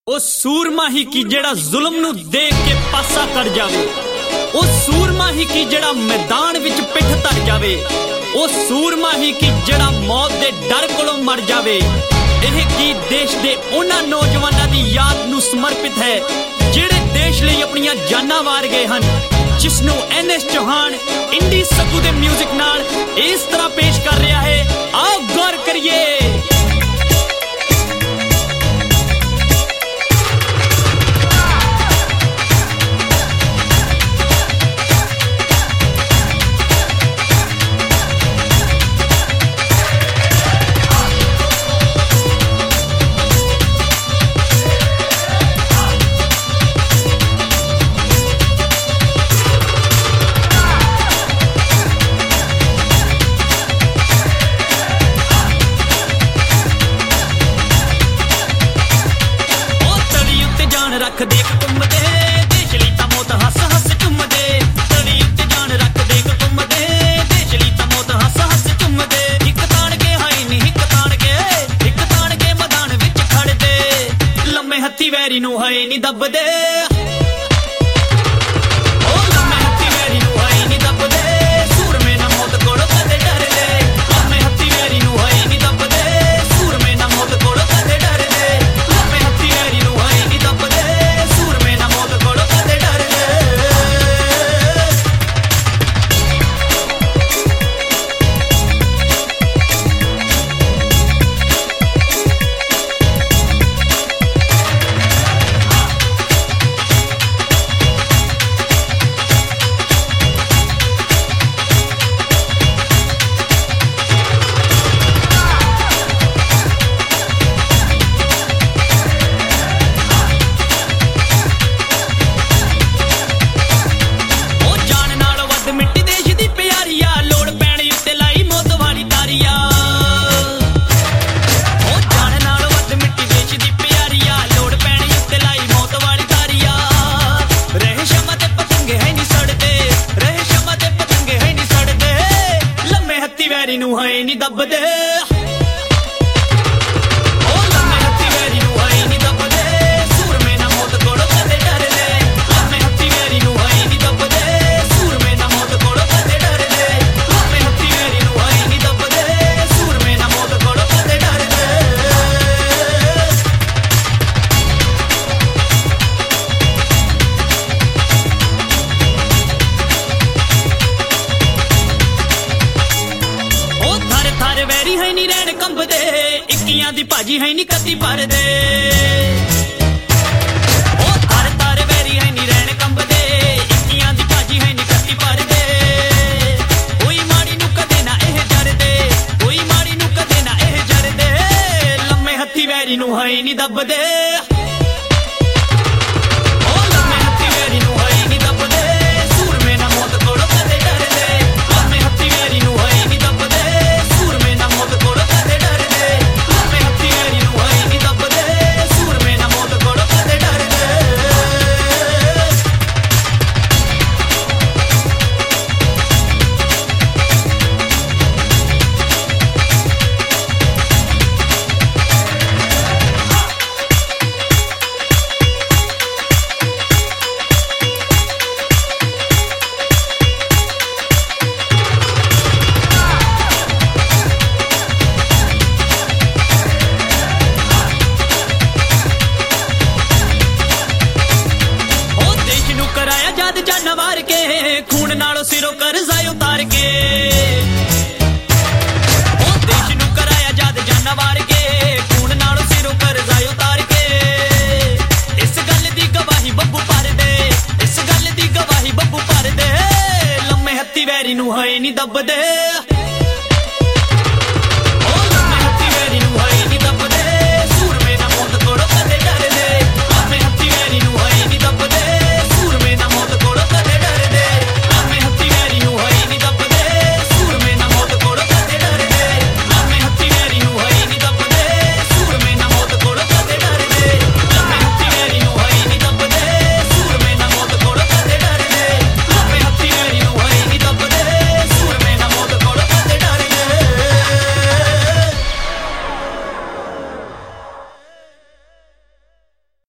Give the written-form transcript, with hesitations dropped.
ਉਹ ਸੂਰਮਾ ਹੀ ਕੀ ਜਿਹੜਾ ਜ਼ੁਲਮ ਨੂੰ ਦੇਖ ਕੇ ਪਾਸਾ ਕਰ ਜਾਵੇ। ਉਹ ਸੂਰਮਾ ਹੀ ਕੀ ਜਿਹੜਾ ਮੈਦਾਨ ਵਿੱਚ ਪਿੱਠ ਧਰ ਜਾਵੇ। ਉਹ ਸੂਰਮਾ ਹੀ ਕੀ ਜਿਹੜਾ ਮੌਤ ਦੇ ਡਰ ਕੋਲੋਂ ਮਰ ਜਾਵੇ। ਇਹ ਗੀਤ ਦੇਸ਼ ਦੇ ਉਹਨਾਂ ਨੌਜਵਾਨਾਂ ਦੀ ਯਾਦ ਨੂੰ ਸਮਰਪਿਤ ਹੈ ਜਿਹੜੇ ਦੇਸ਼ ਲਈ ਆਪਣੀਆਂ ਜਾਨਾਂ ਵਾਰ ਗਏ ਹਨ, ਜਿਸ ਨੂੰ NS ਚੌਹਾਨ ਇੰਡੀ ਸੱਗੂ ਦੇ ਮਿਊਜ਼ਿਕ ਨਾਲ ਇਸ ਤਰ੍ਹਾਂ ਪੇਸ਼ ਕਰ ਰਿਹਾ ਹੈ। ਆਓ ਗੌਰ ਕਰੀਏ। ਰੱਖ ਦੇਖ ਘੁੰਮਦੇ ਦੇਸ਼ ਲਈ ਤਾਂ ਮੌਤ ਹੱਸ ਹੱਸ ਚੁੰਮਦੇ। ਤਲੀ ਉੱਤੇ ਜਾਨ ਰੱਖ ਦੇਖ ਘੁੰਮਦੇ ਦੇਸ਼ ਲਈ ਤਾਂ ਮੌਤ ਹੱਸ ਹੱਸ ਚੁੰਮਦੇ। ਇੱਕ ਤਾਣ ਕੇ ਹਾਈ ਨਹੀਂ ਇੱਕ ਤਾਣ ਕੇ ਮੈਦਾਨ ਵਿੱਚ ਖੜਦੇ। ਲੰਮੇ ਹੱਥੀ ਵੈਰੀ ਨੂੰ ਹਾਏ ਨਹੀਂ ਦੱਬਦੇ। ਉਹ ਲੰਮੇ ਹੱਥੀ ਵੈਰੀ ਨੂੰ ਹਾਏ ਨਹੀਂ ਦੱਬਦੇ। ਸੂਰਮੇ ਨਾ ਮੌਤ ਕੋਲੋਂ ਕਦੇ ਡਰਦੇ। ਲੰਮੇ ਹੱਥੀ ਵੈਰੀ ਨੂੰ ਹਾਏ ਨਹੀਂ ਦੱਬਦੇ। ਸੂਰਮੇ ਨਾ ਮੌਤ ਕੋਲੋਂ ਕਦੇ ਡਰਦੇ। ਲੰਮੇ ਹੱਥੀ ਵੈਰੀ ਨੂੰ ਹਾਏ ਨਹੀਂ ਦੱਬਦੇ। ਵੈਰੀ ਨੂੰ ਹਾਏ ਨਹੀਂ ਦੱਬਦੇ। ਉਹ ਲੰਮੇ ਹੱਥੀ ਵੈਰੀ ਨੂੰ ਹਾਏ ਨਹੀਂ ਦੱਬਦੇ। ਸੂਰਮੇ ਨਾ ਮੌਤ ਕੋਲੋਂ ਕਦੇ ਡਰਦੇ। ਲੰਮੇ ਹੱਥੀ ਵੈਰੀ ਨੂੰ ਹਾਏ ਨਹੀਂ ਦੱਬਦੇ। ਸੂਰਮੇ ਨਾ ਮੌਤ ਕੋਲੋਂ ਕਦੇ ਡਰਦੇ। ਲੰਮੇ ਹੱਥੀ ਵੈਰੀ ਨੂੰ ਹਾਏ ਨਹੀਂ ਦੱਬਦੇ। ਸੂਰਮੇ ਨਾ ਮੌਤ ਕੋਲੋਂ ਕਦੇ ਡਰਦੇ। ਵੈਰੀ ਹੈ ਨੀ ਰਹਿਣ ਕੰਬਦੇ। ਇੱਕੀਆਂ ਦੀ ਭਾਜੀ ਹੈ ਨੀ ਕੱਤੀ ਭਰਦੇ। ਉਹ ਤਾਰੇ ਵੈਰੀ ਹੈ ਨੀ ਰਹਿਣ ਕੰਬਦੇ। ਇੱਕੀਆਂ ਦੀ ਭਾਜੀ ਹੈ ਨੀ ਕੱਤੀ ਭਰਦੇ। ਕੋਈ ਮਾੜੀ ਨੂੰ ਕਦੇ ਨਾ ਇਹ ਜਰਦੇ। ਕੋਈ ਮਾੜੀ ਨੂੰ ਕਦੇ ਨਾ ਇਹ ਜਰਦੇ। ਲੰਮੇ ਹੱਥੀ ਵੈਰੀ ਨੂੰ ਹੈ ਨੀ ਦੱਬਦੇ। ਉਹ ਲੰਮੇ ਹੱਥੀ ਵੈਰੀ ਨੂੰ ਹੈ ਨੀ ਦੱਬਦੇ। ਸੂਰਮੇ ਨਾ ਮੌਤ ਕੋਲੋਂ ਕਦੇ ਡਰਦੇ। ਲੰਮੇ ਹੱਥੀ ਵੈਰੀ ਨੂੰ ਹੈ ਨੀ ਦੱਬਦੇ। ਜਾਨਾਂ ਵਾਰ ਕੇ ਖੂਨ ਨਾਲੋਂ ਸਿਰੋਂ ਕਰਜ਼ਾ ਉਤਾਰ ਕੇ।